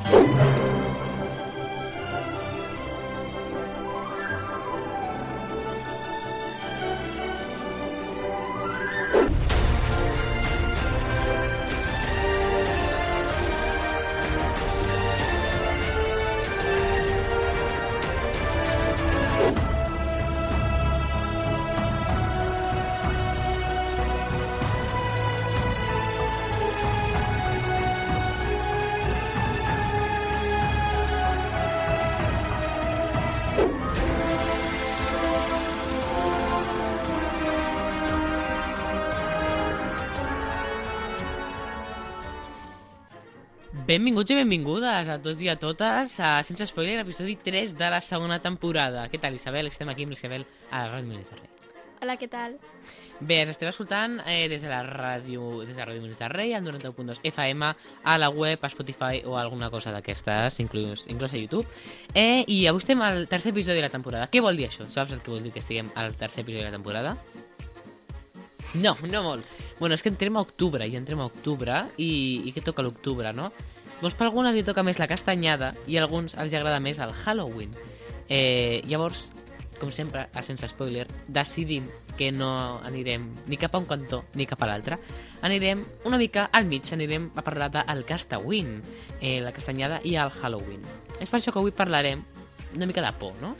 Benvinguts i benvingudes a tots i a totes a Sense Spoiler, episodi 3 de la segona temporada. Què tal, Isabel? Estem aquí amb l'Isabel a la Ràdio Molins de Rei. Hola, què tal? Bé, ens esteu escoltant des de la Ràdio Molins de Rei, al 91.2 FM, a la web, a Spotify o alguna cosa d'aquestes, inclús a YouTube. I avui estem al tercer episodi de la temporada. Què vol dir això? Saps el que vol dir que estiguem al tercer episodi de la temporada? No molt. Bueno, és que entrem a octubre, i què toca l'octubre, no? Doncs per algunes li toca més la castanyada i a alguns els agrada més el Halloween. Llavors, com sempre, a Sense Spoiler, decidim que no anirem ni cap a un cantó ni cap a l'altre. Anirem una mica al mig, anirem a parlar del Castawin, la castanyada i el Halloween. És per això que avui parlarem una mica de por, no?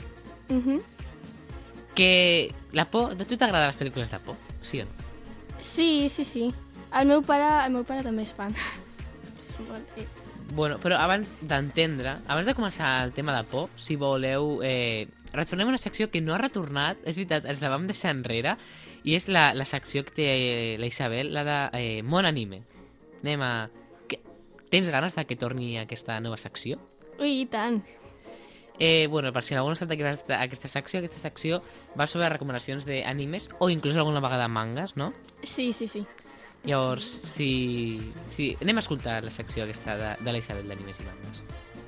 Que la por... A tu t'agraden les pel·lícules de por, sí o no? Sí. El meu pare també és fan. Bueno, però abans de començar el tema de por, si voleu, retornem a una secció que no ha retornat, és veritat, ens la vam deixar enrere, i és la secció que té la Isabel, la de Món Anime. Tens ganes de que torni aquesta nova secció? Ui, i tant. Bueno, per si algú no sap aquesta secció va sobre recomanacions d'animes o inclús alguna vegada mangas, no? Sí. Llavors, anem a escoltar la secció aquesta de la Isabel d'animes i mangas.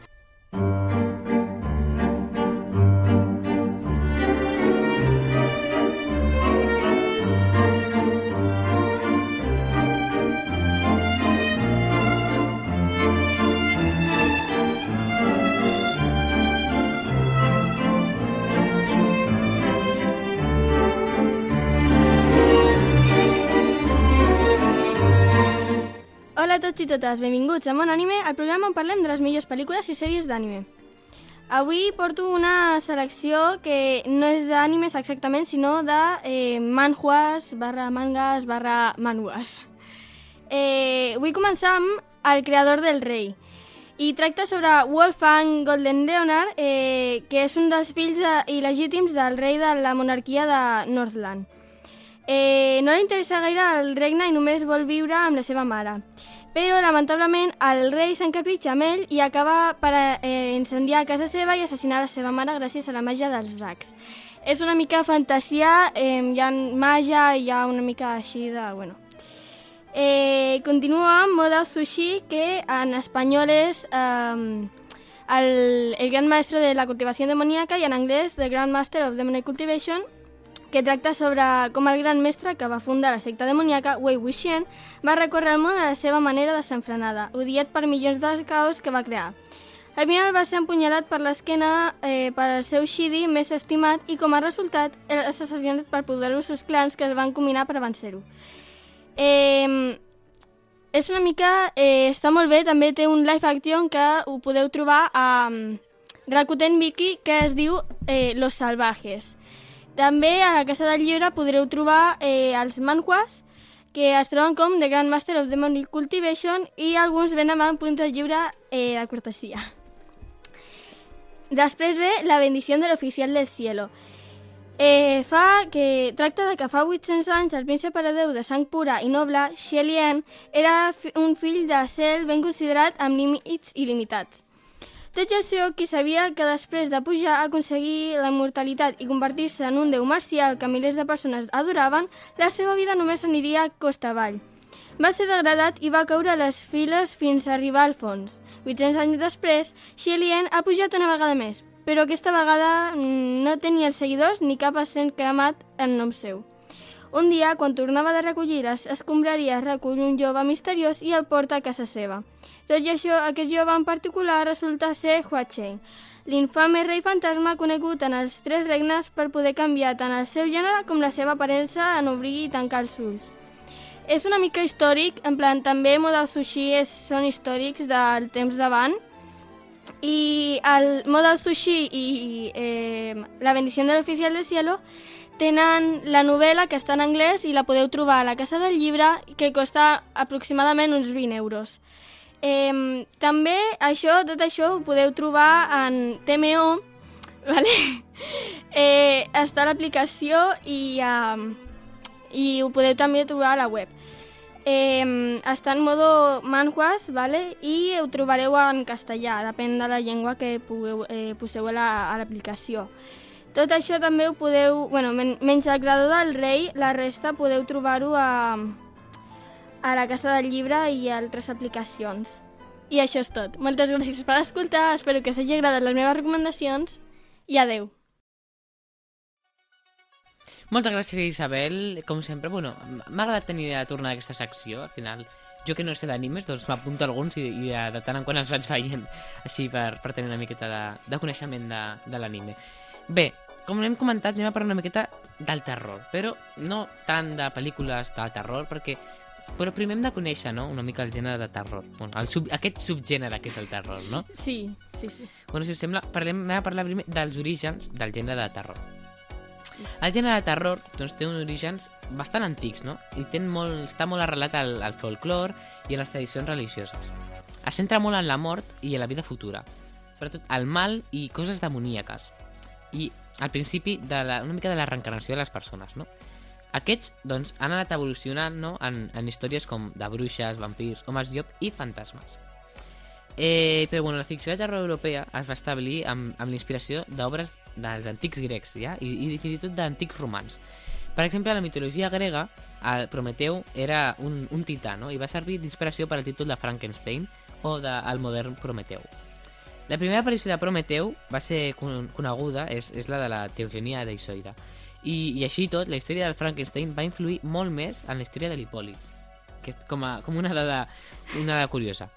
Hola a tots i totes, benvinguts a Món Anime, el programa on parlem de les millors pel·lícules i sèries d'anime. Avui porto una selecció que no és d'animes exactament, sinó de manhwas / mangues. Vull començar amb El creador del rei. I tracta sobre Wolfgang Golden Leonard, que és un dels fills il·legítims del rei de la monarquia de Northland. No li interessa gaire el regne i només vol viure amb la seva mare. Però, lamentablement, el rei s'encapritxa amb ell i acaba per incendiar casa seva i assassinar la seva mare gràcies a la màgia dels dracs. És una mica fantasia, hi ha màgia, hi ha una mica així de... Bueno. Continua amb Moda Sushi, que en espanyol és el gran maestro de la cultivació demoníaca i en anglès The Grand Master of Demonic Cultivation, que tracta sobre com el gran mestre que va fundar la secta demoníaca, Wei Wuxian, va recórrer el món a la seva manera desenfrenada, odiat per milions de caos que va crear. Al final va ser empunyalat per l'esquena per al seu Shidi més estimat i com a resultat és assassinat per poderosos clans que es van combinar per vencer-ho. És una mica... està molt bé, també té un live action que ho podeu trobar a Rakuten Viki, que es diu Los Salvajes. També a la Casa del Llibre podreu trobar els manhwas, que es troben com The Grand Master of Demonic Cultivation i alguns venen amb punts de lliure de cortesia. Després ve La bendición del oficial del cielo. Tracta de que fa 800 anys el príncep heredeu de sang pura i noble, Xie Lian, era un fill de cel ben considerat amb límits il·limitats. Tot i això, qui sabia que després de pujar a aconseguir la immortalitat i convertir-se en un déu marcial que milers de persones adoraven, la seva vida només aniria costa avall. Va ser degradat i va caure a les files fins a arribar al fons. 800 anys després, Xie Lian ha pujat una vegada més, però aquesta vegada no té ni els seguidors ni cap accent cremat en nom seu. Un dia, quan tornava de recollir les escombraries, recull un jove misteriós i el porta a casa seva. Tot i això, aquest jove en particular resulta ser Hua Chen, l'infame rei fantasma conegut en els 3 regnes per poder canviar tant el seu gènere com la seva aparença en obrir i tancar els ulls. És una mica històric, en plan, també Modao Sushi són històrics del temps d'avant, i el Modao Sushi i La bendición del oficial del cielo tenen la novel·la que està en anglès i la podeu trobar a la Casa del Llibre, que costa aproximadament uns 20 euros. També tot això ho podeu trobar en TMO, vale? Està a l'aplicació i ho podeu també trobar a la web. Està en modo manhwas, vale? I ho trobareu en castellà, depèn de la llengua que poseu a l'aplicació. Tot això també ho podeu, menys el Grado del Rei, la resta podeu trobar-ho a la Casa del Llibre i altres aplicacions. I això és tot. Moltes gràcies per escoltar, espero que us hagi agradat les meves recomanacions i adeu. Moltes gràcies, Isabel. Com sempre, m'ha agradat tenir de tornar a aquesta secció. Al final, jo que no sé d'animes, doncs m'apunto alguns i de tant en quant els vaig veient, així per tenir una miqueta de coneixement de l'anime. Bé, com hem comentat, anem a parlar una miqueta del terror, però no tant de pel·lícules de terror, però primer hem de conèixer, no?, una mica el gènere de terror. Aquest subgènere que és el terror, no? Sí. Si us sembla, anem a parlar primer dels orígens del gènere de terror. El gènere de terror té uns orígens bastant antics, no? I està molt arrelat al folklore i a les tradicions religioses. Es centra molt en la mort i en la vida futura, sobretot el mal i coses demoníaques. I al principi una mica de la reencarnació de les persones, no? Aquests, doncs, han anat evolucionant, no?, en històries com de bruixes, vampirs, homes llop i fantasmes. Però la ficció de terror europea es va establir amb l'inspiració d'obres dels antics grecs, ja? I fins i tot d'antics romans. Per exemple, a la mitologia grega, el Prometeu era un tità, no?, i va servir d'inspiració per al títol de Frankenstein o del modern Prometeu. La primera aparició de Prometeu va ser coneguda, és la de la Teogenia d'Isoida. I així tot, la història del Frankenstein va influir molt més en la història de l'Hipòlit, que és com una dada curiosa.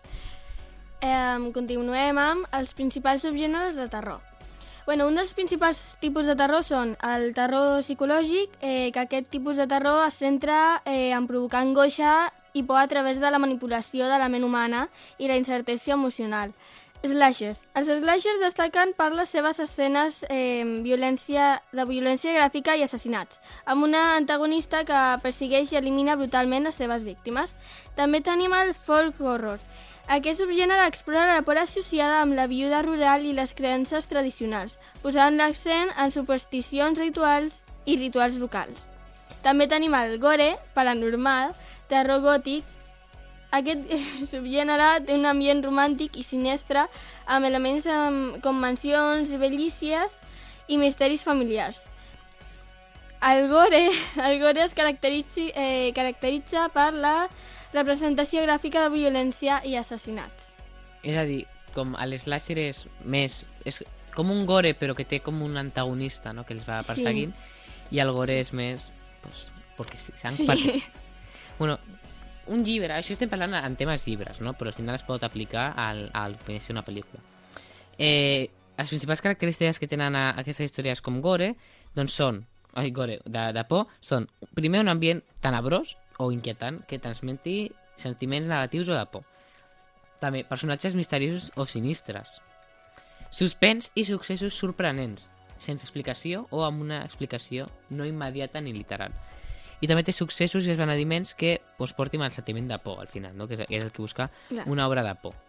Continuem amb els principals subgèneres de terror. Un dels principals tipus de terror són el terror psicològic, que aquest tipus de terror es centra en provocar angoixa i por a través de la manipulació de la ment humana i la incertesa emocional. Slashers. Els slashers destaquen per les seves escenes de violència gràfica i assassinats, amb una antagonista que persegueix i elimina brutalment les seves víctimes. També tenim el folk horror. Aquest subgènere explora la por associada amb la viuda rural i les creences tradicionals, posant l'accent en supersticions rituals i rituals locals. També tenim el gore, paranormal, terror gòtic. Aquest subgènere té un ambient romàntic i sinistre amb elements com mansions, bellícies i misteris familiars. El gore es caracteritza per la representació gràfica de violència i assassinats. És a dir, com l'slasher és com un gore però que té com un antagonista, no?, que els va perseguint, i el gore és més perquè sang sí. Un llibre, això estem parlant en temes llibres, no?, però al final es pot aplicar al ser una pel·lícula. Les principals característiques que tenen aquestes històries com gore, doncs gore de por, són primer un ambient tenebrós o inquietant que transmeti sentiments negatius o de por. També personatges misteriosos o sinistres. Suspens i successos sorprenents, sense explicació o amb una explicació no immediata ni literal. I també té successos i esbenediments que portin al sentiment de por, al final, no?, que és el que busca una obra de por.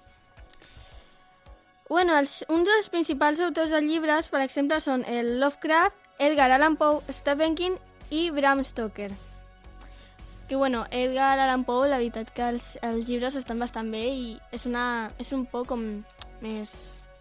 Un dels principals autors de llibres, per exemple, són el Lovecraft, Edgar Allan Poe, Stephen King i Bram Stoker. Que, Edgar Allan Poe, la veritat que els llibres estan bastant bé i és un poc com més...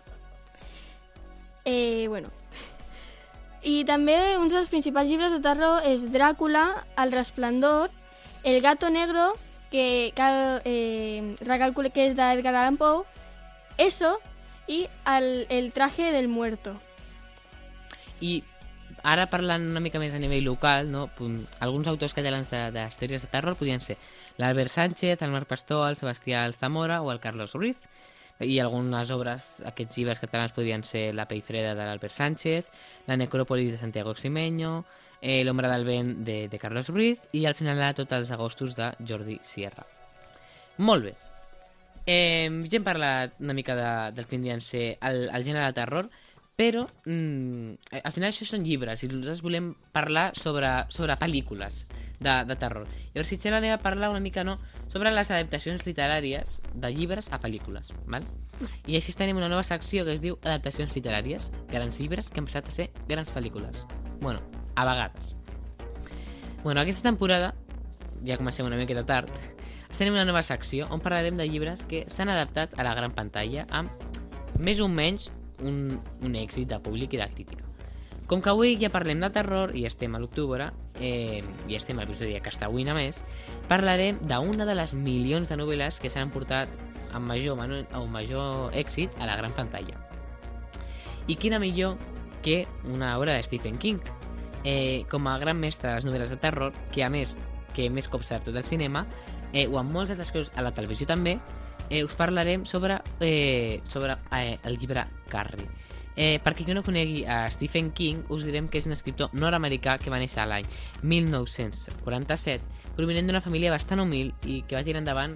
I també un dels principals llibres de terror és Dràcula, El Resplendor, El Gato Negro, que recalcule que és d'Edgar Allan Poe, Eso i el Traje del Muerto. I ara parlant una mica més a nivell local, no? Alguns autors catalans d'històries de terror podien ser l'Albert Sánchez, el Marc Pastor, el Sebastià Alzamora o el Carlos Ruiz. I algunes obres, aquests llibres catalans podrien ser La pell freda de l'Albert Sánchez, La necròpolis de Santiago Ximeño, L'ombra del vent de Carlos Ruiz i al final de Tots els agostos de Jordi Sierra. Molt bé. Ja hem parlat una mica del que podrien ser el gènere de terror, però al final això són llibres i nosaltres volem parlar sobre pel·lícules de terror. Llavors, si et sembla, anem a parlar una mica sobre les adaptacions literàries de llibres a pel·lícules, val? I així tenim una nova secció que es diu Adaptacions literàries, grans llibres que han passat a ser grans pel·lícules. Bueno, a vegades. Bueno, aquesta temporada, ja comencem una miqueta tard, tenim una nova secció on parlarem de llibres que s'han adaptat a la gran pantalla amb més o menys un èxit de públic i de crítica. Com que avui ja parlem de terror i estem a l'octubre, i estem a l'episodi que està avui només, parlarem d'una de les milions de novel·les que s'han portat amb major èxit a la gran pantalla. I quina millor que una obra de Stephen King, com a gran mestre de les novel·les de terror, que a més cops s'ha adaptat al cinema, o amb molts altres coses a la televisió també, us parlarem sobre el llibre Carrie. Per qui no conegui a Stephen King, us direm que és un escriptor nord-americà que va néixer l'any 1947, provinent d'una família bastant humil i que va tirar endavant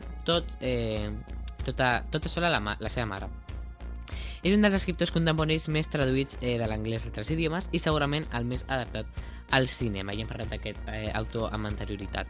tota sola la seva mare. És un dels escriptors contemporanis més traduïts de l'anglès a altres idiomes i segurament el més adaptat al cinema. Ja hem parlat d'aquest autor amb anterioritat.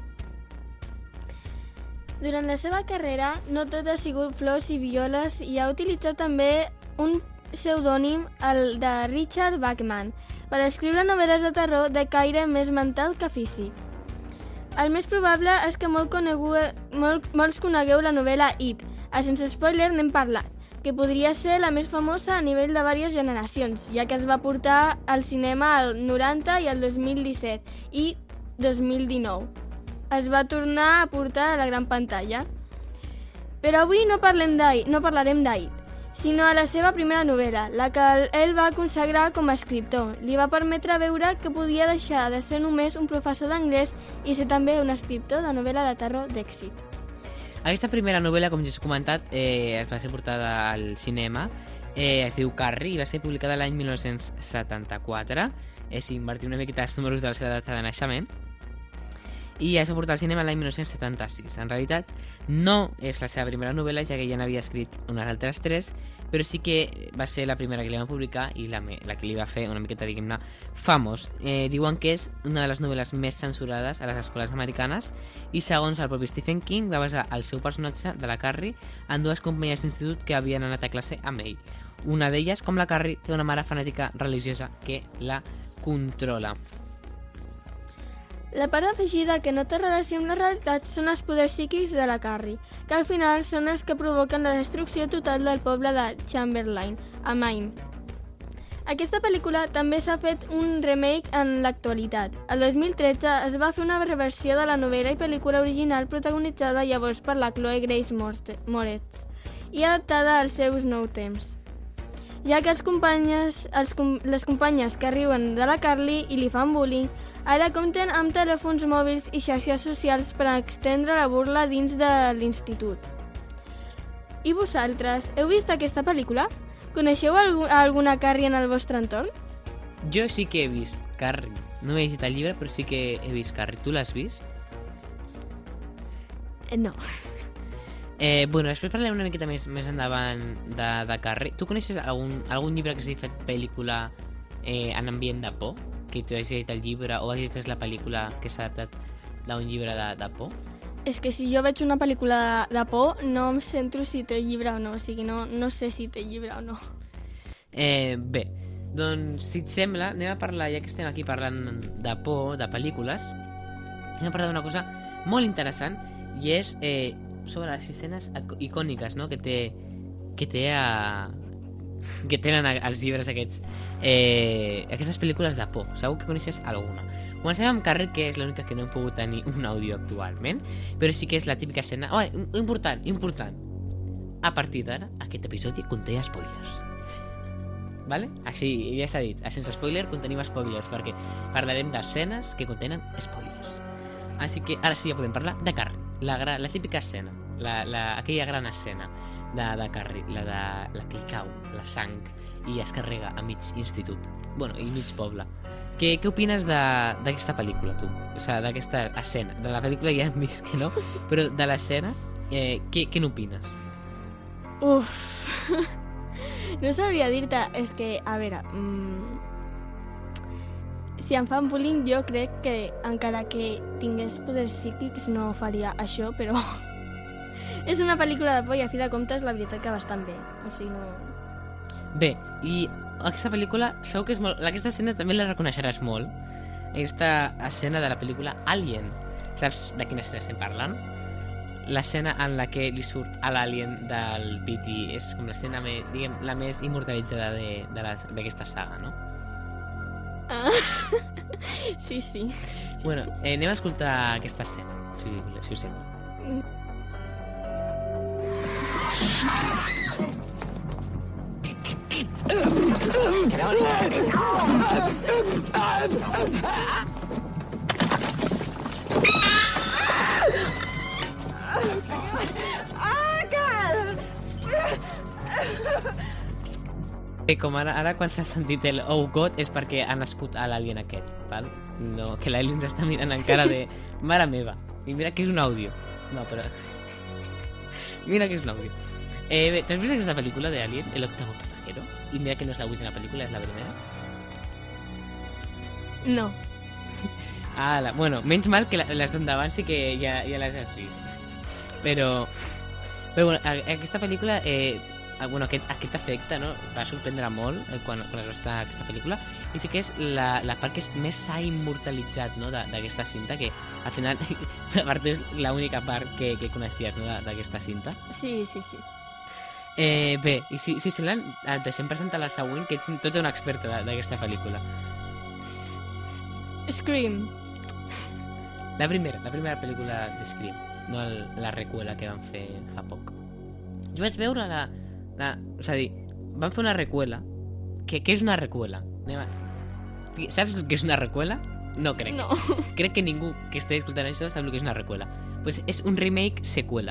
Durant la seva carrera, no tot ha sigut flors i violes i ha utilitzat també un pseudònim, el de Richard Bachman, per escriure novel·les de terror de caire més mental que físic. El més probable és que molts conegueu la novel·la It, a Sense Spoiler n'hem parlat, que podria ser la més famosa a nivell de diverses generacions, ja que es va portar al cinema al 90 i al 2017 i 2019. Es va tornar a portar a la gran pantalla. Però avui no parlarem d'It, sinó a la seva primera novel·la, la que ell va consagrar com a escriptor. Li va permetre veure que podia deixar de ser només un professor d'anglès i ser també un escriptor de novel·la de terror d'èxit. Aquesta primera novel·la, com ja us he comentat, es va ser portada al cinema, es diu Carrie i va ser publicada l'any 1974, si invertim una miqueta els números de la seva data de naixement, i es va portar al cinema l'any 1976. En realitat, no és la seva primera novel·la, ja que ja n'havia escrit unes altres 3, però sí que va ser la primera que li van publicar i la que li va fer una miqueta, diguem-ne, famós. Diuen que és una de les novel·les més censurades a les escoles americanes i, segons el propi Stephen King, va basar el seu personatge de la Carrie en 2 companyies d'institut que havien anat a classe amb ell. Una d'elles, com la Carrie, té una mare fanàtica religiosa que la controla. La part afegida que no té relació amb la realitat són els poders psíquics de la Carrie, que al final són els que provoquen la destrucció total del poble de Chamberlain, a Maine. Aquesta pel·lícula també s'ha fet un remake en l'actualitat. El 2013 es va fer una reversió de la novel·la i pel·lícula original protagonitzada llavors per la Chloe Grace Moretz i adaptada als seus nous temps, ja que les companyes que riuen de la Carrie i li fan bullying ara compten amb telèfons mòbils i xarxes socials per extendre la burla dins de l'institut. I vosaltres, heu vist aquesta pel·lícula? Coneixeu alguna Carrie en el vostre entorn? Jo sí que he vist Carrie. No he llegit el llibre, però sí que he vist Carrie. Tu l'has vist? No. Bueno, després parlem una miqueta més endavant de Carrie. Tu coneixes algun llibre que s'hagi fet pel·lícula en ambient de por? Que tu hagis llegit el llibre o hagis vist la pel·lícula que s'ha adaptat d'un llibre de por? És que si jo veig una pel·lícula de por no em centro si té llibre o no, o sigui, no sé si té llibre o no. Bé, doncs si et sembla anem a parlar, ja que estem aquí parlant de por, de pel·lícules, anem a parlar d'una cosa molt interessant i és sobre les escenes icòniques, no? que tenen els llibres aquests, aquestes pel·lícules de por. Segur que coneixes alguna. Comencem amb Carrie, que és l'única que no hem pogut tenir un àudio actualment, però sí que és la típica escena. Important. A partir d'ara, aquest episodi conté spoilers. vale? Així, ja s'ha dit, sense spoiler contenim spoilers, perquè parlarem d'escenes que contenen spoilers. Així que ara sí ja podem parlar de Carrie, la típica escena, aquella gran escena de Carrie, la que li cau la sang i es carrega a mig institut, bueno, i mig poble. Què opines d'aquesta pel·lícula, tu? O sigui, d'aquesta escena. De la pel·lícula ja hem vist que no, però de l'escena, què n'opines? Uf, no sabria dir-te, és que, a veure, si em fan bullying jo crec que encara que tingués poders psíquics no faria això, però és una pel·lícula de por i a fi de comptes la veritat que bastant bé, o sigui, no... Bé, i aquesta pel·lícula, segur que és molt... Aquesta escena també la reconeixeràs molt. Aquesta escena de la pel·lícula Alien. Saps de quina escena estem parlant? L'escena en la que li surt a l'Alien del pit i és com l'escena, diguem, la més immortalitzada d'aquesta saga, no? Ah. Sí. Bueno, anem a escoltar aquesta escena, si us sembla. Com ara quan s'ha sentit el oh god és perquè ha nascut a l'alien aquest, val? No, que l'alien està mirant encara de mare meva, i mira que és un àudio. No, però... mira que és un àudio. Bé, t'has vist aquesta pel·lícula d'Alien, El octavo pasajero? I mira que no és la última pel·lícula, és la primera. No. Bueno, menys mal que les d'endavant sí que ja les has vist. Però bueno, aquesta pel·lícula, bueno, aquest efecte, no, va sorprendre molt quan es va estar aquesta pel·lícula, i sí que és la part que més s'ha immortalitzat, no, d'aquesta cinta, que al final per part és l'única part que coneixies, no, d'aquesta cinta. Sí. Bé, i si semblen, et deixem presentar la següent, que ets tota una experta d'aquesta pel·lícula. Scream. La primera pel·lícula de Scream, no la recuela que van fer fa poc. Jo vaig veure és a dir, van fer una recuela. Què és una recuela? Saps què és una recuela? No crec. No. Crec que ningú que estigui escoltant això sap el que és una recuela. Pues és un remake seqüela.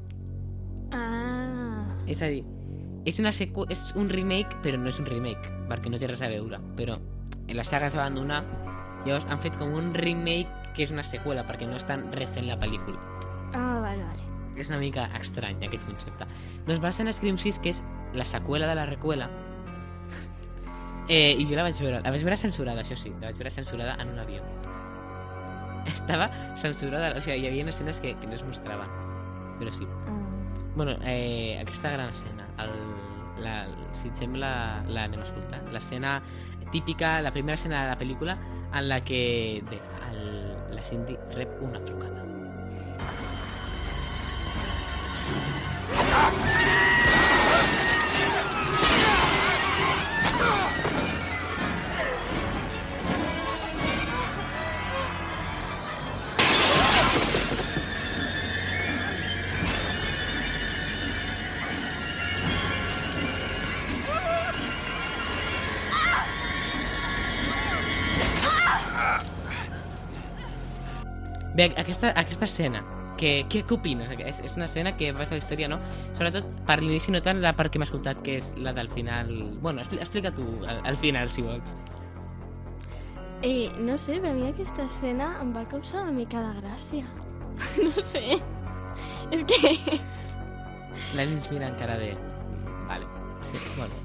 És a dir, és un remake, però no és un remake, perquè no té res a veure. Però la saga es va abandonar, llavors han fet com un remake que és una seqüela, perquè no estan refent la pel·lícula. Vale. És una mica estrany, aquest concepte. Doncs va ser en Scream 6, que és la seqüela de la recuela. I jo la vaig veure censurada, això sí. La vaig veure censurada en un avió. Estava censurada, o sigui, hi havia escenes que no es mostraven. Però sí. Bueno, aquesta gran escena, si et sembla, l'anem a escoltar. L'escena típica, la primera escena de la pel·lícula, en la que la Cindy rep una trucada. Bé, aquesta escena, què opines? És una escena que va a la història, no? Sobretot per l'inici, no tant la part que m'ha escoltat, que és la del final... Bueno, explica tu al final, si vols. No sé, per mi aquesta escena em va causar una mica de gràcia. No sé. És que... L'Annie ens mira encara de... Vale, sí, bueno.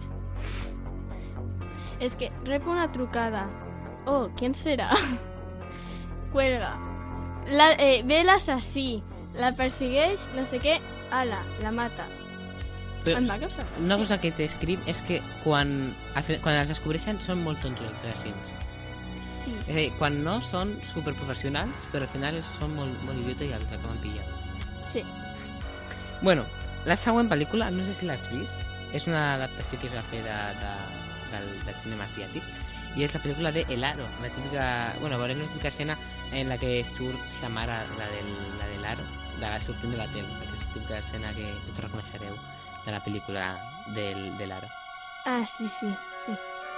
És que rep una trucada. Oh, ¿quién será? Cuelga. Ve l'assassí, la persegueix, no sé què, ala, la mata. Però em va causar. Una cosa que té Scream és que quan els descobreixen són molt tontos els assassins. Sí. És a dir, quan no són superprofessionals, però al final són molt idiotes i els acaben pillant. Sí. Bueno, la següent pel·lícula, no sé si l'has vist, és una adaptació que es va fer del cinema asiàtic, i és la pel·lícula de El Aro, la típica... Bueno, veurem la típica escena en la que surt sa mare, la del Aro, sortint de la tele, aquesta típica escena que tots reconeixereu de la pel·lícula del Aro. Ah, sí, sí, sí.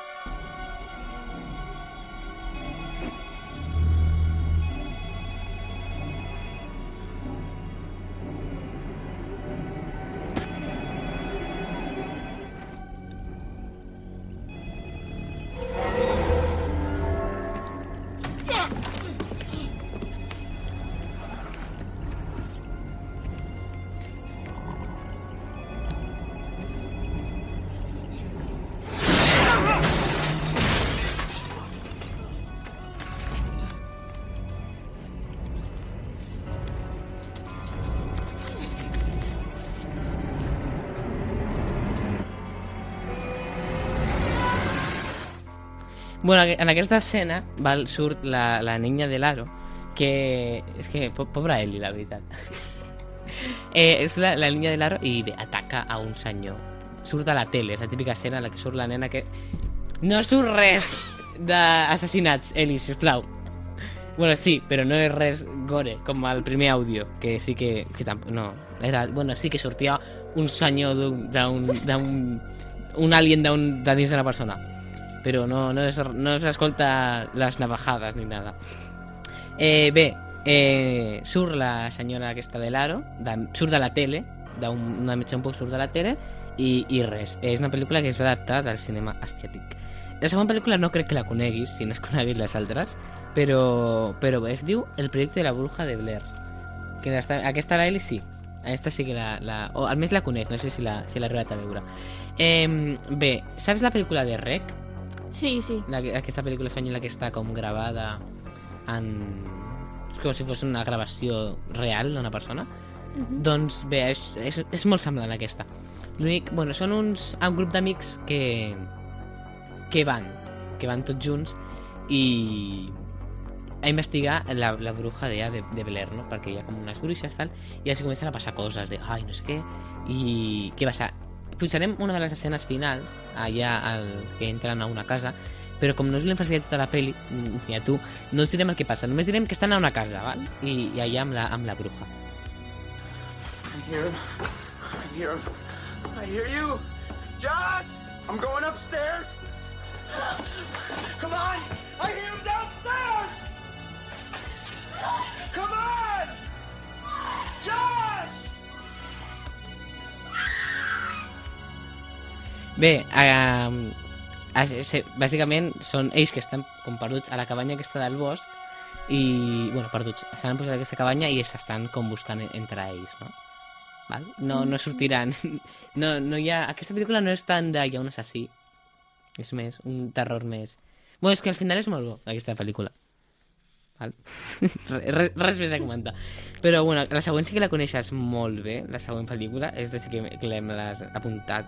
Bueno, en aquesta escena surt la niña de l'Aro, que... És que, pobra Ellie, la veritat. És la niña de l'Aro i bé, ataca a un senyor. Surt a la tele, és la típica escena en la que surt la nena que... No surt res d'assassinats, Ellie, sisplau. Bueno, sí, però no és res gore, com el primer àudio, que sí que tampoc... No, era... Bueno, sí que sortia un senyor un alien de dins d'una persona. Però no s'escolta les navajades ni nada. Bé, surt la senyora aquesta de l'Aro, surt de la tele, d'una mitja un poc surt de la tele, i res. És una pel·lícula que es va adaptar del cinema asiàtic. La segona pel·lícula no crec que la coneguis, si no has conegut les altres, però bé, es diu El proyecto de la bruja de Blair. Que aquesta la Ellie sí. Aquesta sí que o almenys la coneix, no sé si l'ha arribat a veure. Bé, saps la pel·lícula de Rec? Sí, sí. Aquesta pel·lícula espanyola que està com gravada en... com si fos una gravació real d'una persona. Doncs bé, és molt semblant a aquesta. L'únic... Bueno, són un grup d'amics que van tots junts a investigar la bruja de Blair, no? Perquè hi ha com unes bruixes tal, i ja s'hi comencen a passar coses de ai, no sé què, i què passa? Posarem una de les escenes finals allà que entren a una casa, però com no us l'hem facilitat tota la peli ni a tu, no us direm el que passa, només direm que estan a una casa, val? I allà amb la bruja. I hear you. Josh, I'm going upstairs. Come on, I hear him downstairs. Come on, Josh. Bé, bàsicament són ells que estan com perduts a la cabanya aquesta del bosc i, bueno, perduts, s'han posat a aquesta cabanya i s'estan com buscant entre ells, no? Val? No sortiran. No hi ha... Aquesta pel·lícula no és tant de hi ha un assassí, és més, un terror més... Bueno, és que al final és molt bo, aquesta pel·lícula. Val? Res més a comentar. Però, bueno, la següent sí que la coneixes molt bé, la següent pel·lícula, és de que l'hem apuntat.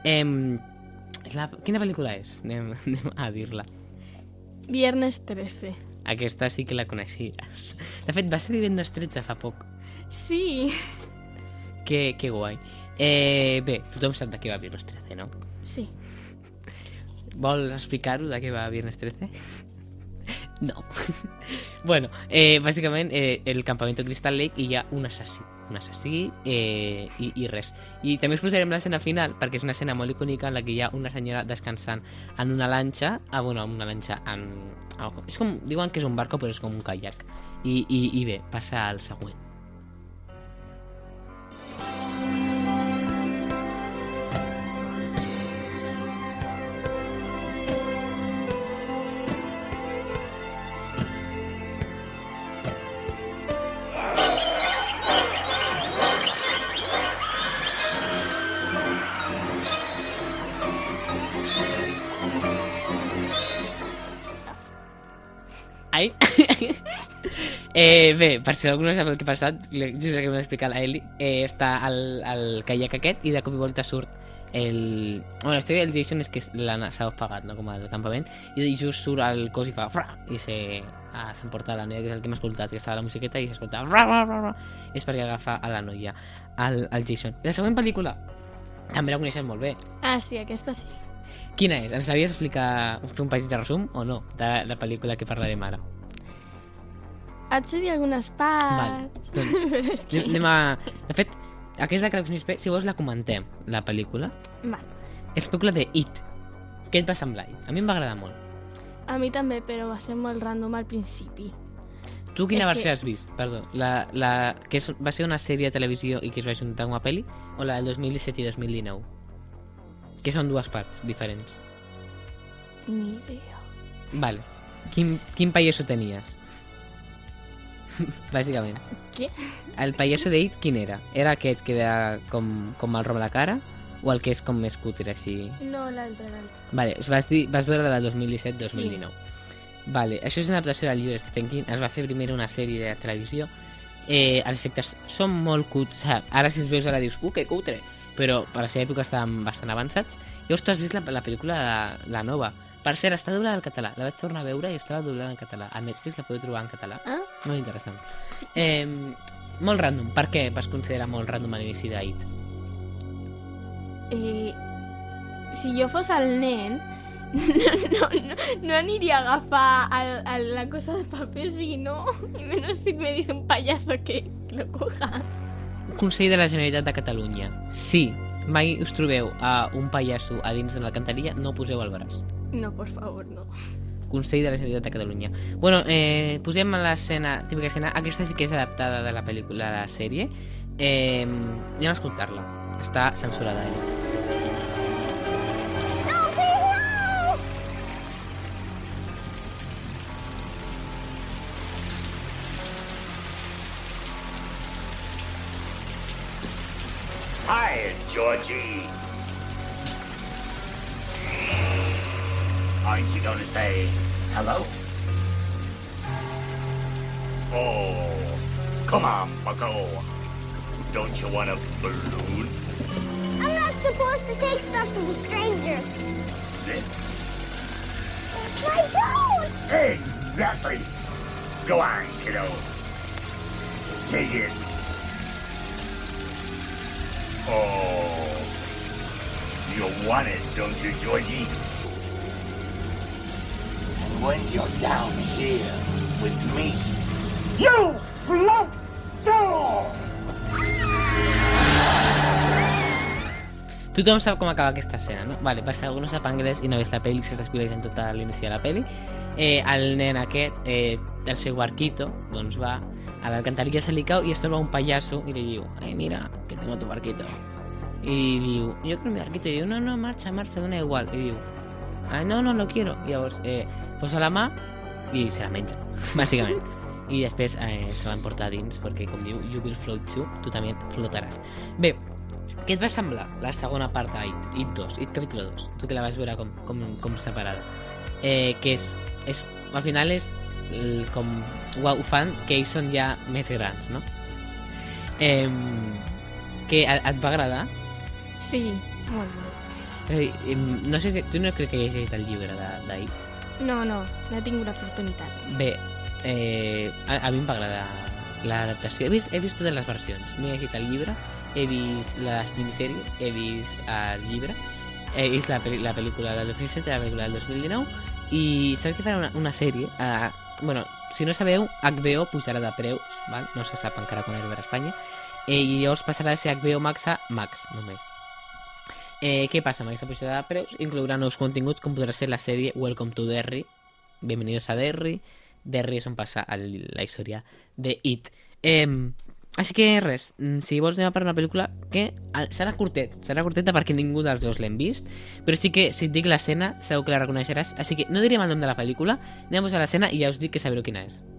Quina pel·lícula és? Anem a dir-la. Viernes 13. Aquesta sí que la coneixies. De fet, va ser Divendres 13 fa poc. Sí. Que guai. Bé, tothom sap de què va Viernes 13, no? Sí. Vol explicar-ho de què va Viernes 13? No. Bueno, bàsicament el campamento Crystal Lake hi ha un assassí i res. I també us posarem l'escena final perquè és una escena molt icònica en la que hi ha una senyora descansant en una lanxa, és com, diuen que és un barco però és com un caiac i bé, passa al següent. Ai. Bé, per si algú no sap el que ha passat, just el que m'ha explicat l'Eli, està al caiac aquest i de cop i volta surt el... Bueno, la història del Jason és que s'ha ofegat, no?, com al campament, i just surt el cos i fa... i s'emporta la noia, que és el que hem escoltat, que estava la musiqueta i s'escolta... És perquè agafa a la noia, al Jason. I la següent pel·lícula també la coneixes molt bé. Ah, sí, aquesta sí. Quina és? Ens sabies explicar, fer un petit resum o no, de la pel·lícula que parlarem ara? Et sé dir algunes parts. Doncs, anem a... De fet, aquesta que la coneixes bé, si vols la comentem, la pel·lícula. Val. és pel·lícula de It. Què et va semblar It? A mi em va agradar molt. A mi també, però va ser molt random al principi. Tu quina És versió que- has vist? Perdó. La que va ser una sèrie de televisió i que es va juntar amb una pel·li? O la del 2017 i 2019? Que són dues parts diferents. Ni idea. Vale. Quin pallasso tenies? Bàsicament. Què? El pallasso d'It quin era? Era aquest que era com el roba de cara? O el que és com més cutre, així? No, l'altre. Vale, vas veure la del 2017-2019. Vale, això és una adaptació del llibre de Stephen King. Es va fer primer una sèrie de televisió. Els efectes són molt cutres. O sigui, ara si els veus ara dius, que cutre. Però per la seva època estaven bastant avançats. Llavors tu has vist la pel·lícula de la nova. Per cert, està doblada al català. La vaig tornar a veure i està doblada en català. A Netflix la podeu trobar en català. Ah? Molt interessant. Molt random. Per què vas considerar molt random a l'inici d'It? Si jo fos el nen, no aniria a agafar la cosa de paper, o sigui, no. I menys si me dice un payaso que lo coja. Consell de la Generalitat de Catalunya. Si mai us trobeu a un pallasso a dins de l'alcantarilla, no poseu el braç. No, por favor, no. Consell de la Generalitat de Catalunya. Bueno, posem l'escena, típica escena. Aquesta sí que és adaptada de la pel·lícula, de la sèrie. Anem a escoltar-la. Està censurada, Hi, Georgie. Aren't you going to say hello? Oh, come on, bucko. Don't you want a balloon? I'm not supposed to take stuff from strangers. This? I don't! Exactly. Go on, kiddo. Take it. Oh, you want it, don't you, Georgie? And when you're down here with me, you float too! Tothom sap com acaba aquesta escena, no? Vale, per si algú no sap anglès i no ha vist la pel·li, se s'explica tot a l'inici de la pel·li. El nen aquest, el seu barquito, doncs va a l'alcantarilla, se li cau i es troba un pallasso i li diu, mira, que tengo tu barquito. I diu, yo quiero mi barquito. I diu, no, marxa, dona igual. I diu, no lo quiero. I llavors posa la mà i se la menja, bàsicament. I després se l'emporta a dins, perquè com diu, you will float too, tu també flotaràs. Bé, què et va semblar la segona part d'It, It 2, It capítol 2? Tu que la vas veure com separada. Que és al final és com ho fan que ells són ja més grans, no? Que et va agradar? Sí, molt bé. És a dir, no sé si... Tu no crec que hagi llegit el llibre d'It? No he tingut l'oportunitat. Bé, a mi em va agradar l'adaptació. He vist totes les versions. M'he llegit el llibre, he vist la minissèrie, he vist el llibre, he vist la pel·lícula del 2007, la pel·lícula del 2019, i saps que farà una sèrie? Bueno, si no sabeu, HBO pujarà de preus, val? No se sap encara quan arribarà a Espanya, i llavors passarà de ser HBO Max a Max, només. Què passa amb aquesta pujada de preus? Inclourà nous continguts com podrà ser la sèrie Welcome to Derry, Bienvenidos a Derry. Derry és on passa la història de It. Així que res, si vols anem a parlar d'una pel·lícula que serà curteta perquè ningú dels dos l'hem vist, però sí que si et dic l'escena segur que la reconeixeràs, així que no diríem el nom de la pel·lícula, anem a posar l'escena i ja us dic que sabreu quina és.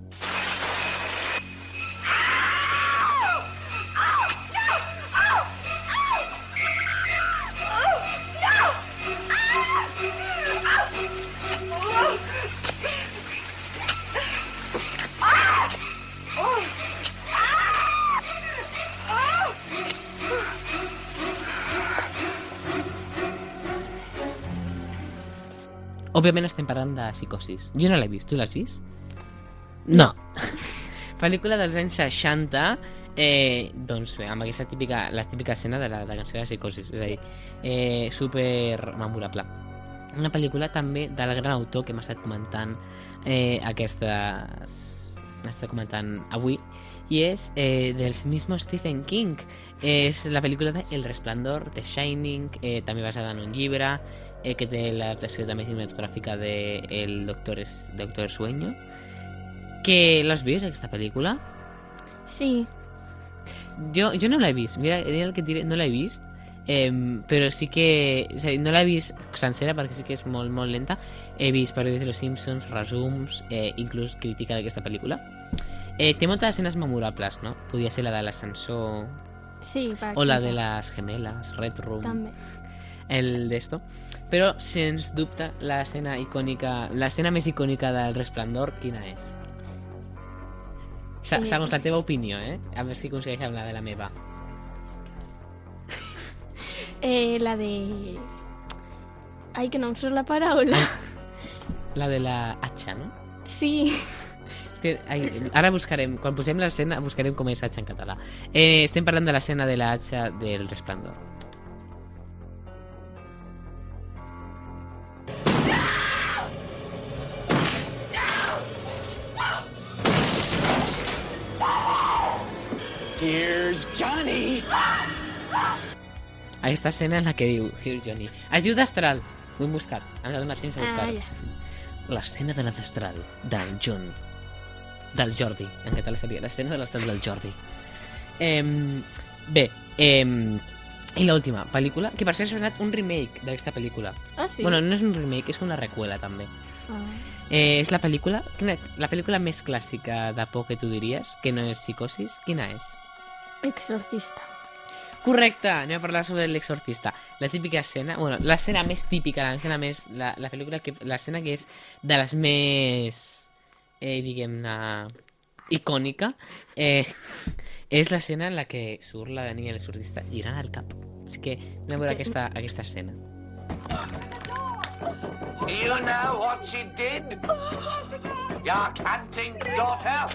Òbviament estem parlant de Psicosis. Jo no l'he vist, tu l'has vist? No. Pel·lícula dels anys 60, doncs bé, amb aquesta la típica escena de la cançó de Psicosis, és a dir, super memorable. Una pel·lícula també del gran autor que m'ha estat comentant aquestes està comentant avui, i és dels mismos Stephen King. És la pel·lícula de El Resplandor, The Shining, també basada en un llibre, que té l'adaptació també cinematogràfica de El Doctor Sueño. Que l'has vist, aquesta pel·lícula? Sí. Jo no l'he vist, mira el que et diré, no l'he vist, però sí que... O sigui, no l'he vist sencera perquè sí que és molt, molt lenta. He vist paròdies de Los Simpsons, resums, inclús crítica d'aquesta pel·lícula. Té moltes escenes memorables, no? Podia ser la de l'ascensor, Sí, per exemple. o la de les gemeles, Red Room, També. el d'esto. Però, sens dubte, l'escena més icònica del Resplandor, quina és? Segons la teva opinió, A veure si aconsegueix hablar de la meva. La de... Ai, que no em surt la paraula. La de la hacha, no? Sí. Ara buscarem, quan posem l'escena, buscarem com és hacha en català. Estem parlant de l'escena de la hacha del Resplandor. Here's Johnny. Aquesta escena en la que diu Here's Johnny. Es diu Destral. Ho hem buscat. Ens ha donat temps a buscar-ho. Ja. L'escena de la Destral del John. Del Jordi. En català seria l'escena de l'Destral del Jordi. Bé, i l'última pel·lícula, que per cert s'ha donat un remake d'aquesta pel·lícula. Ah, sí? Bueno, no és un remake, és una recuela també. Ah. És la pel·lícula més clàssica de por que tu diries, que no és Psicosis, quina és? Exorcista. Correcte, anem a parlar sobre l'exorcista. La típica escena, bueno, l'escena més típica, la pel·lícula, l'escena que és de les més, diguem-ne, icònica, és l'escena en la que surt la niña l'exorcista girant el cap. Així que anem a veure aquesta escena. You know what she did? Your canting daughter?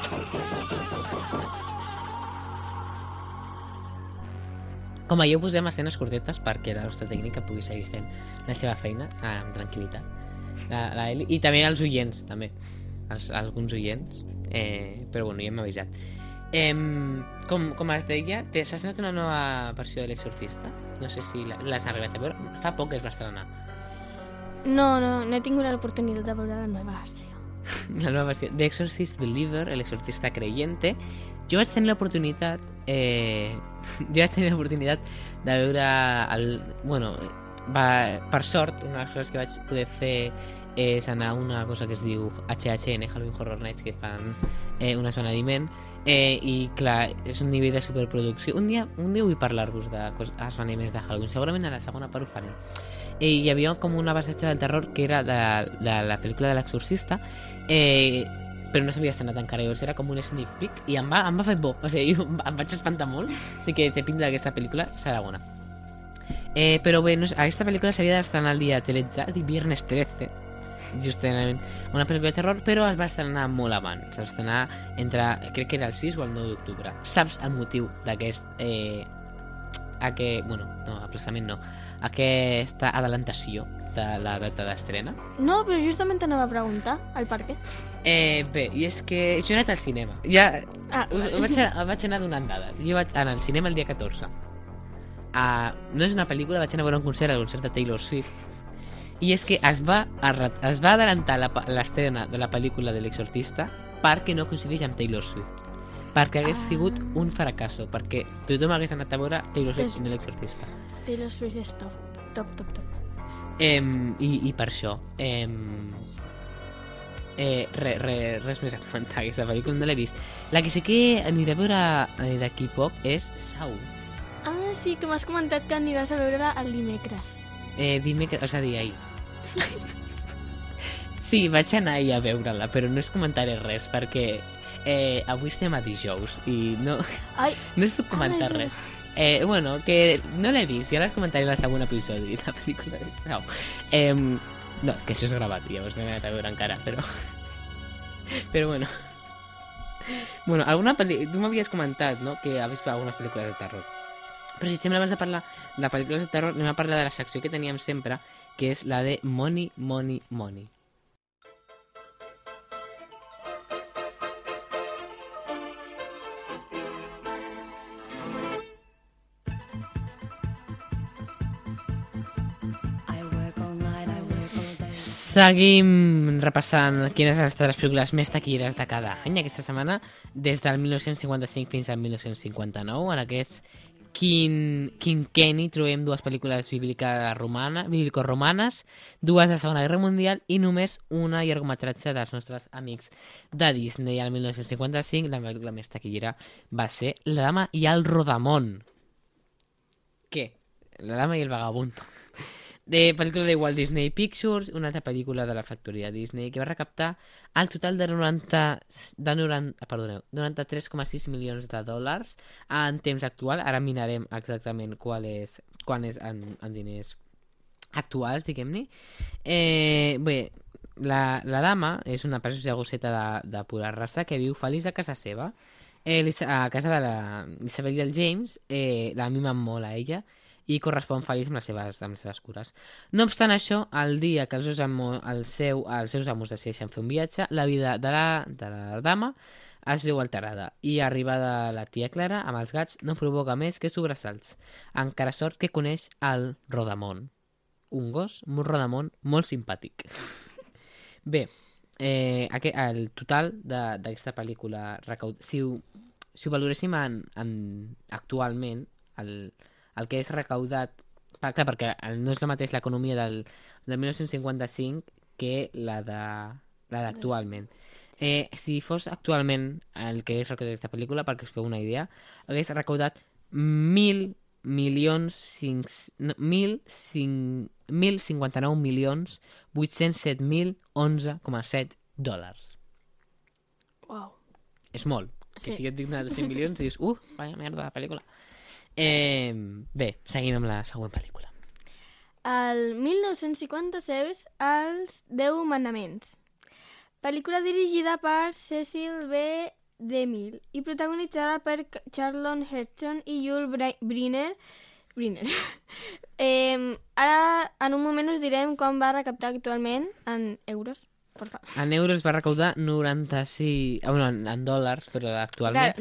Com a jo posem escenes curtetes perquè la nostra tècnica pugui seguir fent la seva feina amb tranquil·litat. La Eli, i també els oients, també. Alguns oients. Però bueno, ja m'he avisat. Com es deia, s'ha estrenat una nova versió de l'Exorcista. No sé si l'has arribat a veure. Fa poc que es va estrenar. No he tingut l'oportunitat de veure la nova versió. La nova versió. The Exorcist Believer, l'exorcista creyente. Jo vaig tenir l'oportunitat de veure bueno, per sort, una de les coses que vaig poder fer és anar a una cosa que es diu HHN, Halloween Horror Nights, que fan un esbenediment, i clar, és un nivell de superproducció. Un dia vull parlar-vos d'esbenediments de Halloween, segurament a la segona part ho farem. Hi havia com una passatge del terror que era de la pel·lícula de l'exorcista, però no s'havia estrenat encara, llavors era com un sneak peek i em va fer por, o sigui, em vaig espantar molt, així que té pinta d'aquesta pel·lícula serà bona. Però bé, aquesta pel·lícula s'havia d'estrenar el dia 13, el viernes 13, justament, una pel·lícula de terror, però es va estrenar molt abans, es va estrenar crec que era el 6 o el 9 d'octubre. Saps el motiu d'aquest aquesta adelantació de la data d'estrena? No, però justament anava a preguntar el per què. Bé, i és que jo he anat al cinema. Vaig anar donant dades. Jo vaig anar al cinema el dia 14. No és una pel·lícula, vaig anar a veure un concert, el concert de Taylor Swift. I és que es va adelantar l'estrena de la pel·lícula de l'Exorcista perquè no coincideix amb Taylor Swift. Perquè hagués sigut un fracasso, perquè tothom hagués anat a veure Taylor Swift i no l'Exorcista. Taylor Swift és top. I per això res més a comentar. Aquesta pel·lícula no l'he vist. La que sí que aniré a veure d'aquí poc és Saw. Ah, sí, que m'has comentat que aniràs a veure el dimecres. Dimecres, és a dir, ahir. Sí, vaig anar ahir a veure-la, però no es comentaré res perquè avui estem a dijous i no es pot comentar res. Bueno, que no l'he vist, ja les comentaré en el segon episodi, la pel·lícula de Saw. No, és que això és gravat, llavors no he anat a veure encara, però bueno. Bueno, tu m'havies comentat, no?, que has vist algunes pel·lícules de terror. Però si estem abans de parlar de pel·lícules de terror, anem a parlar de la secció que teníem sempre, que és la de Money, Money, Money. Seguim repassant quines han estat les pel·lícules més taquilleres de cada any aquesta setmana, des del 1955 fins al 1959. En aquest quinquenni trobem dues pel·lícules bíblico-romanes, dues de la Segona Guerra Mundial i només una llargometratge dels nostres amics de Disney. El 1955 la pel·lícula més taquillera va ser La dama i el rodamón. Què? La dama i el vagabundo. De pel·lícula de Walt Disney Pictures, una altra pel·lícula de la factoria Disney, que va recaptar al total de 93,6 milions de dòlars en temps actual. Ara mirarem exactament quan és en diners actuals, diguem-ne. Bé, la dama és una preciosa gosseta de pura raça que viu feliç a casa seva. A casa de l'Isabel i el James, la mimen molt a ella, i correspon feliç amb les seves cures. No obstant això, el dia que els seus amos decideixen fer un viatge, la vida de la dama es veu alterada i arribada la tia Clara amb els gats no provoca més que sobresalts. Encara sort que coneix el rodamón, un gos, un rodamón molt simpàtic. Bé, el total d'aquesta pel·lícula, si ho valoréssim actualment, el que és recaudat, clar, perquè no és el mateix l'economia del 1955 que la d'actualment. Si fos actualment el que és recaudat aquesta pel·lícula, perquè us feu una idea, hagués recaudat 1.059.807.011,7 dòlars. Uau. És molt. Sí. Si et dic de 100 milions, dius, vaya merda de pel·lícula. Bé, seguim amb la següent pel·lícula. El 1956, Els 10 manaments. Pel·lícula dirigida per Cecil B. DeMille i protagonitzada per Charlton Heston i Yul Brynner. Ara, en un moment us direm com va recaptar actualment en euros. En euros va recaudar 96... en dòlars, però actualment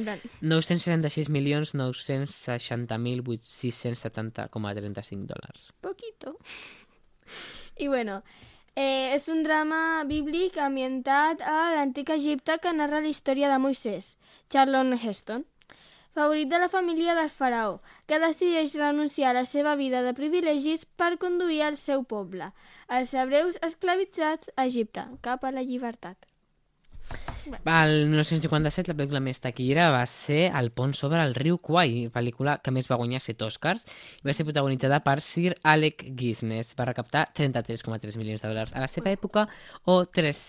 966.960.670,35 dòlars. Poquito. I bueno, és un drama bíblic ambientat a l'antic Egipte que narra la història de Moisès, Charlton Heston, favorit de la família del faraó, que decideix renunciar a la seva vida de privilegis per conduir el seu poble, els hebreus esclavitzats a Egipte, cap a la llibertat. El 1957 la pel·lícula més taquillera va ser El pont sobre el riu Kwai, pel·lícula que més va guanyar 7 Oscars i va ser protagonitzada per Sir Alec Guinness. Va recaptar 33,3 milions de dòlars a la seva època o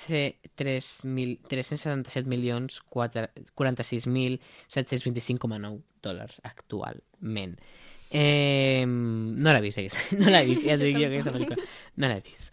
347.046.725,9 dòlars actualment. No l'he vist, no l'he vist, ja t'ho dic jo, aquesta pel·lícula. No l'he vist.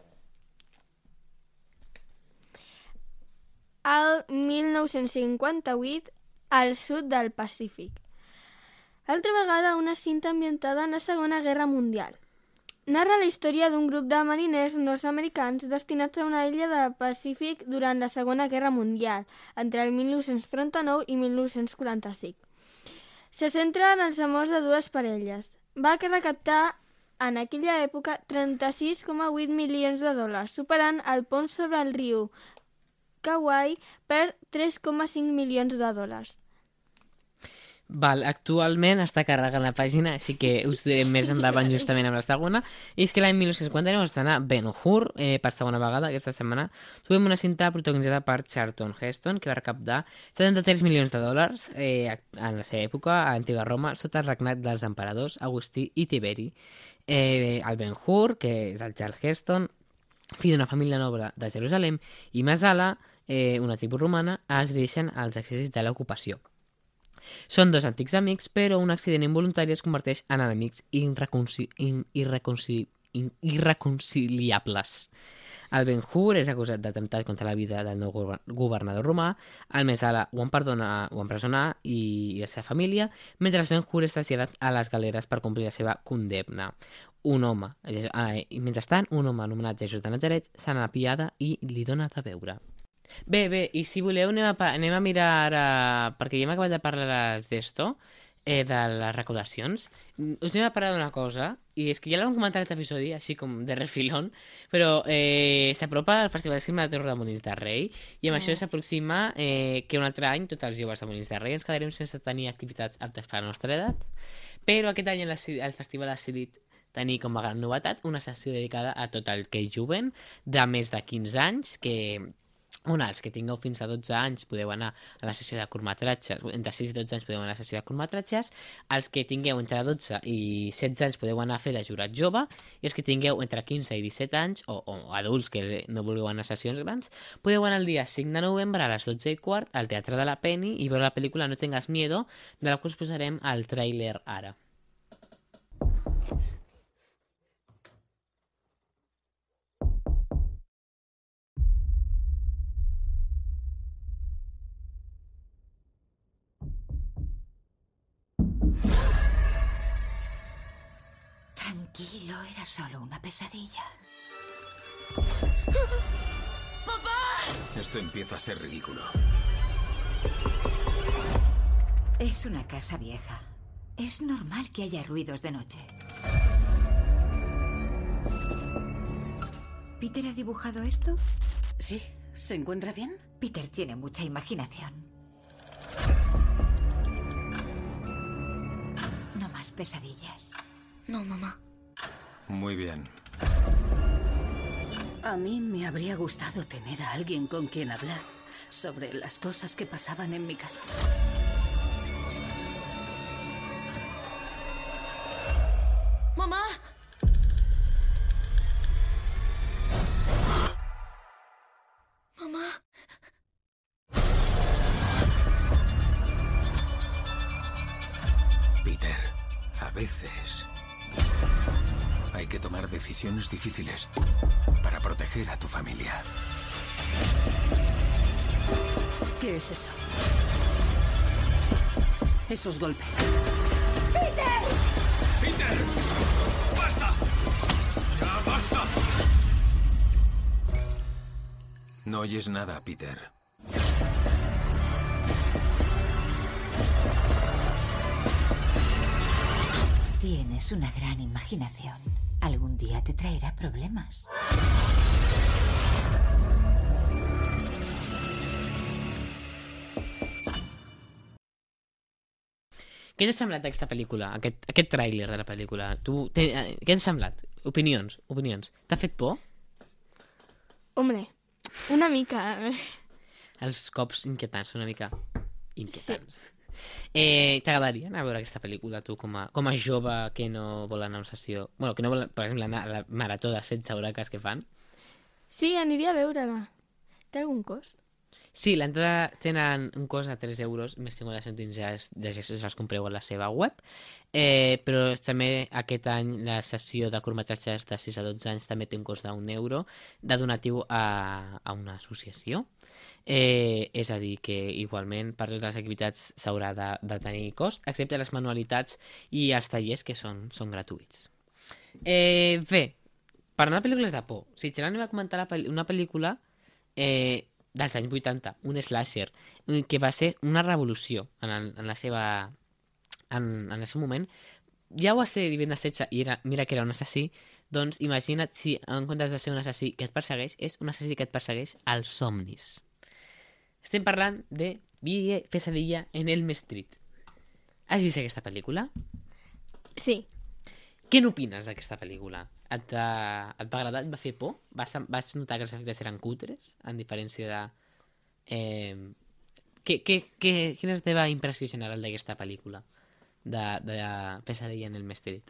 Al 1958, al sud del Pacífic. Altra vegada, una cinta ambientada en la Segona Guerra Mundial. Narra la història d'un grup de mariners nord-americans destinats a una illa del Pacífic durant la Segona Guerra Mundial, entre el 1939 i 1945. Se centra en els amors de dues parelles. Va recaptar en aquella època 36,8 milions de dòlars, superant el pont sobre el riu Kwai per 3,5 milions de dòlars. Actualment està carregant la pàgina, així que us direm més endavant justament amb la segona. I és que l'any 1959 va estrenar Ben-Hur per segona vegada aquesta setmana. Trobem una cinta protagonitzada per Charlton Heston, que va recaptar 73 milions de dòlars en la seva època a l'antiga Roma, sota el regnat dels emperadors Agustí i Tiberi. El Ben-Hur, que és el Charles Heston, fill d'una família noble de Jerusalem, i Masala, una tribu romana, es dirigeixen als exèrcits de l'ocupació. Són dos antics amics, però un accident involuntari es converteix en enemics irreconciliables. El Ben-Hur és acusat d'atemptat contra la vida del nou governador romà, el Masala ho empresona i la seva família, mentre el Ben-Hur és traslladat a les galeres per complir la seva condemna. Mentrestant, un home anomenat Jesús de Nazaret se n'apiada i li dona de beure. Bé, i si voleu anem a mirar ara, perquè ja hem acabat de parlar d'esto, de les recaudacions, us anem a parlar d'una cosa, i és que ja l'hem comentat en aquest episodi, així com de refilón, però s'apropa el Festival de Cinema de Terror de Molins de Rei, i amb això s'aproxima que un altre any tots els joves de Molins de Rei ens quedarem sense tenir activitats aptes per a la nostra edat, però aquest any el festival ha decidit tenir com a gran novetat una sessió dedicada a tot el que és jovent de més de 15 anys, els que tingueu fins a 12 anys podeu anar a la sessió de curtmetratges, entre 6 i 12 anys podeu anar a la sessió de curtmetratges, els que tingueu entre 12 i 16 anys podeu anar a fer de jurat jove, i els que tingueu entre 15 i 17 anys, o adults que no vulgueu anar a sessions grans, podeu anar el dia 5 de novembre a les 12:15 al Teatre de la Penny i veure la pel·lícula No tengas miedo, de la qual us posarem el tràiler ara. Tranquilo, era solo una pesadilla. Esto empieza a ser ridículo. Es una casa vieja. Es normal que haya ruidos de noche. ¿Peter ha dibujado esto? Sí, ¿se encuentra bien? Peter tiene mucha imaginación. No más pesadillas. No, mamá. Muy bien. A mí me habría gustado tener a alguien con quien hablar sobre las cosas que pasaban en mi casa. ¡Mamá! ¡Mamá! Peter, a veces hay que tomar decisiones difíciles para proteger a tu familia. ¿Qué es eso? Esos golpes. ¡Peter! ¡Basta! ¡Ya basta! No oyes nada, Peter. Tienes una gran imaginación. Algún día te traerá problemas. Què t'ha semblat aquesta pel·lícula, aquest tràiler de la pel·lícula? Què t'ha semblat? Opinions. T'ha fet por? Hombre, una mica. Els cops inquietants són una mica inquietants. Sí. T'agradaria anar a veure aquesta pel·lícula, tu, com a jove que no vol anar a una sessió... Bueno, que no vol, per exemple, anar a la marató de 16 hores que fan? Sí, aniria a veure-la. Té algun cost? Sí, l'entrada tenen un cost de 3 euros, més 50 cèntims ja els compreu a la seva web, però també aquest any la sessió de curtmetratges de 6 a 12 anys també té un cost d'1 euro de donatiu a una associació. És a dir, que igualment per totes les activitats s'haurà de tenir cost, excepte les manualitats i els tallers que són gratuïts. Bé, parlant de pel·lícules de por, si anem a comentar una pel·lícula dels anys 80, un slasher, que va ser una revolució en el seu moment. Ja ho va ser Divendres 16 i mira que era un assassí, doncs imagina't si en comptes de ser un assassí que et persegueix, és un assassí que et persegueix als somnis. Estem parlant de Pesadilla en Elm Street. Has vist aquesta pel·lícula? Sí. Què n'opines d'aquesta pel·lícula? Et va agradar? Et va fer por? Vas notar que els efectes eren cutres? En diferència de... Quina és la teva impressió general d'aquesta pel·lícula? De Pesadilla en Elm Street?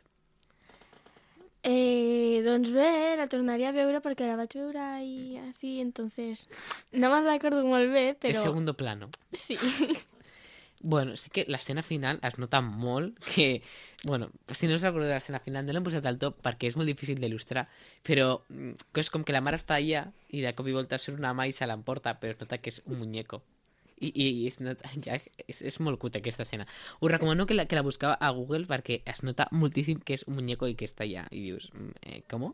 Doncs bé, la tornaria a veure perquè la vaig veure ahir així, entonces no me'n recordo molt bé, però... És segundo plano. Sí. Bueno, sí que l'escena final es nota molt que... Bueno, si no us recordeu de l'escena final, no l'hem posat al top perquè és molt difícil d'il·lustrar, però és com que la mare està allà i de cop i volta surt una mà i se l'emporta, però es nota que és un muñeco. I és molt cutre aquesta escena. Us recomano que la busqueu a Google perquè es nota moltíssim que és un muñeco i que està allà. I dius, com?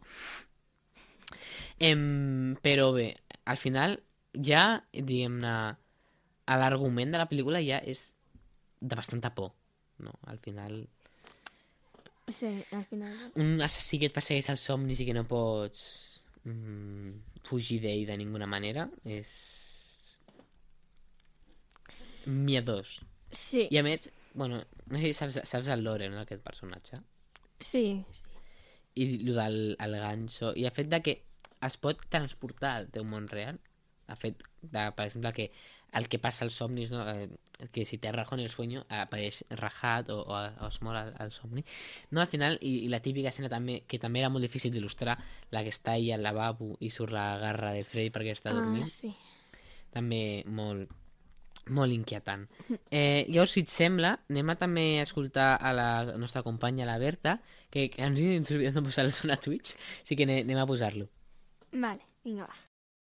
Però bé, al final ja, diguem-ne, l'argument de la pel·lícula ja és de bastanta por. no? Al final... Sí, al final... Un assassí que et persegueix als somnis i que no pots fugir d'ell de ninguna manera és... miedós. Sí. I a més, bueno, no sé si saps el lore, no?, d'aquest personatge. Sí. I el del ganxo. I el fet de que es pot transportar al teu món real. El fet de, per exemple, que el que passa als somnis, no? Que si te rajo en el sueño apareix rajat o es mor al somni. No, al final, i la típica escena també, que també era molt difícil d'il·lustrar, la que està ahí al lavabo i surt la garra de Freddy perquè està dormint. Sí. També molt inquietant. Llavors, si et sembla, anem a també escoltar a la nostra companya, la Berta, que ens hem oblidat de posar el son a Twitch, així que anem a posar-lo. Vale, vinga, va.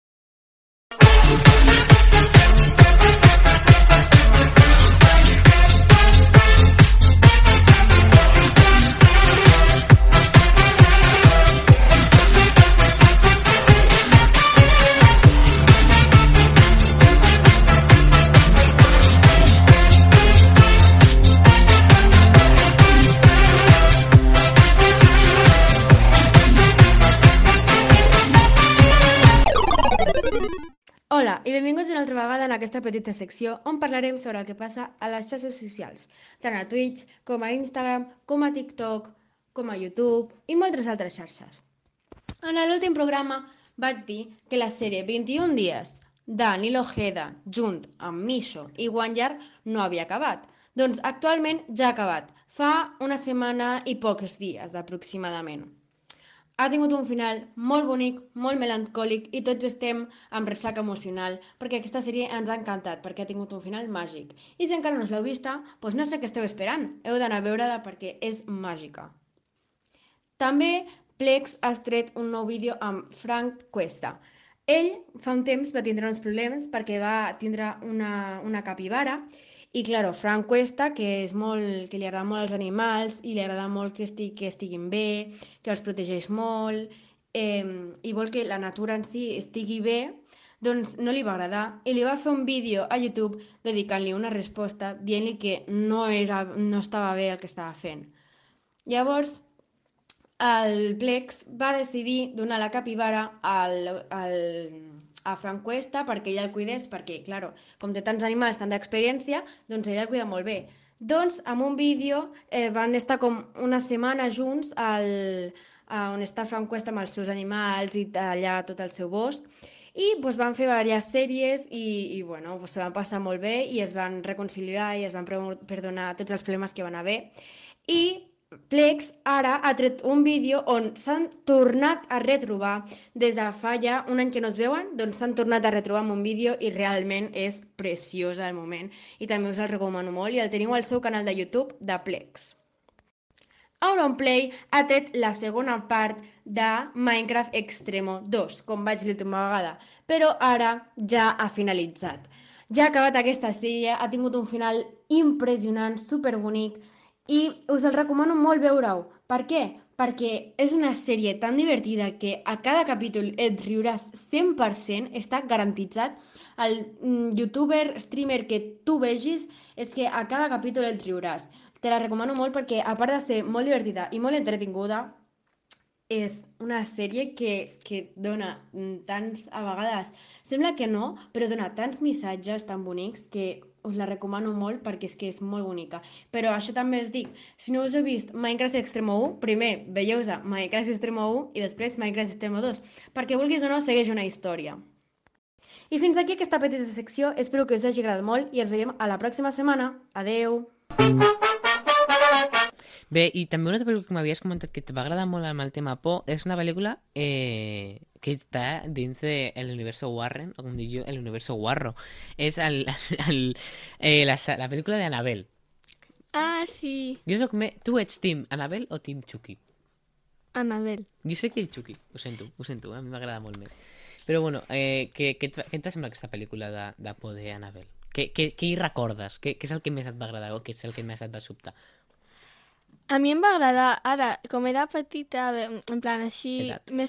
Hola i benvinguts una altra vegada en aquesta petita secció on parlarem sobre el que passa a les xarxes socials, tant a Twitch com a Instagram, com a TikTok, com a YouTube i moltes altres xarxes. En l'últim programa vaig dir que la sèrie 21 dies de Nil Ojeda junt amb Misho i Wanyar no havia acabat. Doncs actualment ja ha acabat, fa una setmana i pocs dies aproximadament. Ha tingut un final molt bonic, molt melancòlic i tots estem amb ressaca emocional perquè aquesta sèrie ens ha encantat, perquè ha tingut un final màgic. I si encara no us l'heu vista, doncs no sé què esteu esperant. Heu d'anar a veure-la perquè és màgica. També Plex ha tret un nou vídeo amb Frank Cuesta. Ell fa un temps va tindre uns problemes perquè va tindre una capibara i, claro, Frank Cuesta, que li agrada molt els animals i li agrada molt que estiguin bé, que els protegeix molt i vol que la natura en si estigui bé, doncs no li va agradar i li va fer un vídeo a YouTube dedicant-li una resposta dient-li que no estava bé el que estava fent. Llavors, el Plex va decidir donar la capibara a Frank Cuesta perquè ella el cuidés, perquè, clar, com té tants animals, tanta experiència, doncs ella el cuida molt bé. Doncs, amb un vídeo, van estar com una setmana junts on està Frank Cuesta amb els seus animals i allà tot el seu bosc, i van fer diverses sèries i se van passar molt bé i es van reconciliar i es van perdonar tots els problemes que van haver. I Plex ara ha tret un vídeo on s'han tornat a retrobar des de fa ja un any que no es veuen, doncs s'han tornat a retrobar amb un vídeo i realment és preciós al moment i també us el recomano molt i el teniu al seu canal de YouTube de Plex. Auronplay ha tret la segona part de Minecraft Extremo 2, com vaig dir l'última vegada, però ara ja ha finalitzat. Ja ha acabat aquesta sèrie, ha tingut un final impressionant, superbonic, i us el recomano molt veure-ho. Per què? Perquè és una sèrie tan divertida que a cada capítol et riuràs 100%, està garantitzat. El youtuber, streamer que tu vegis, és que a cada capítol et riuràs. Te la recomano molt perquè, a part de ser molt divertida i molt entretinguda, és una sèrie que dona tants, a vegades, sembla que no, però dona tants missatges tan bonics que us la recomano molt perquè és que és molt bonica. Però això també us dic, si no us heu vist Minecraft Extremo 1, primer veieu-vos Minecraft Extremo 1 i després Minecraft Extremo 2, perquè vulguis o no segueix una història. I fins aquí aquesta petita secció, espero que us hagi agradat molt i ens veiem a la pròxima setmana. Adeu! Bé, i també una altra pel·lícula que m'havies comentat que t'agrada molt amb el tema por és una pel·lícula que està dins de l'universo Warren, o com dic jo, l'universo Warro. És la pel·lícula d'Annabelle. Ah, sí. Jo soc tu ets team Annabelle o team Chucky? Annabelle. Jo soc team Chucky, ho sento, a mi m'agrada molt més. Però bueno, què et va semblar aquesta pel·lícula de por d'Annabelle? Què hi recordes? Què és el que més et va agradar o què és el que més et va sobtar? A mi em va agradar, ara, com era petita, en plan així, més...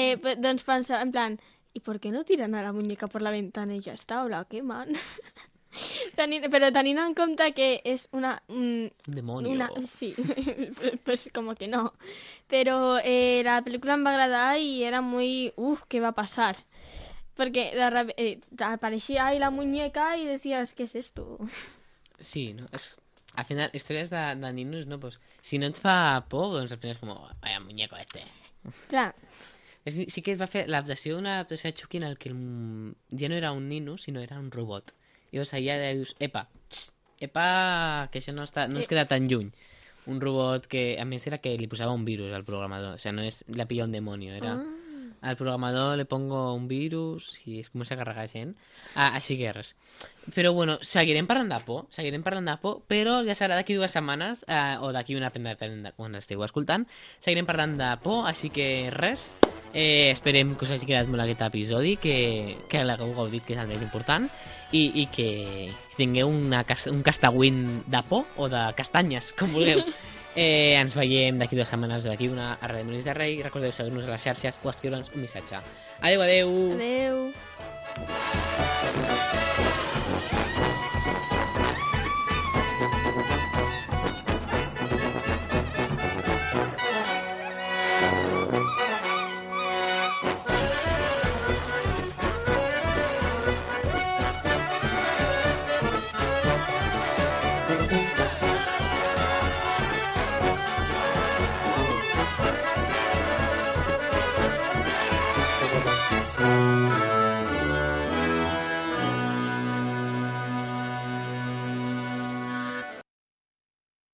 doncs pensava, en plan, ¿y por qué no tiran a la muñeca por la ventana y ya está? ¿O la queman? Però tenint en compte que és una... Un demonio. Sí, pues como que no. Pero la película me va agradar y era muy... ¿qué va a pasar? Porque apareixia ahí la muñeca y decías, ¿qué es esto? Sí, no? Al final, històries de ninos, no? Pues, si no et fa por, doncs al final és com, vaya muñeco este. Clar. Sí que es va fer l'adaptació d'una adaptació de Chucky en el que ja no era un nino, sinó era un robot. I llavors allà dius, epa, que això no es queda tan lluny. Un robot que, a més, era que li posava un virus al programador. O sea, no és la pilla un demonio, era... Al programador le pongo un virus i es comença a carregar gent. Així que res. Però bueno, seguirem parlant de por, però ja serà d'aquí 2 setmanes, o d'aquí una prenda de quan esteu escoltant. Seguirem parlant de por, així que res. Esperem que us hagi quedat molt aquest episodi, que l'hagueu gaudit, que és el més important, i que tingueu un castagüín de por o de castanyes, com vulgueu. Ens veiem d'aquí 2 setmanes o d'aquí una a Ràdio Molins de Rei. Recordeu seguir-nos a les xarxes o escriure'ns un missatge. Adeu, adeu! Adeu!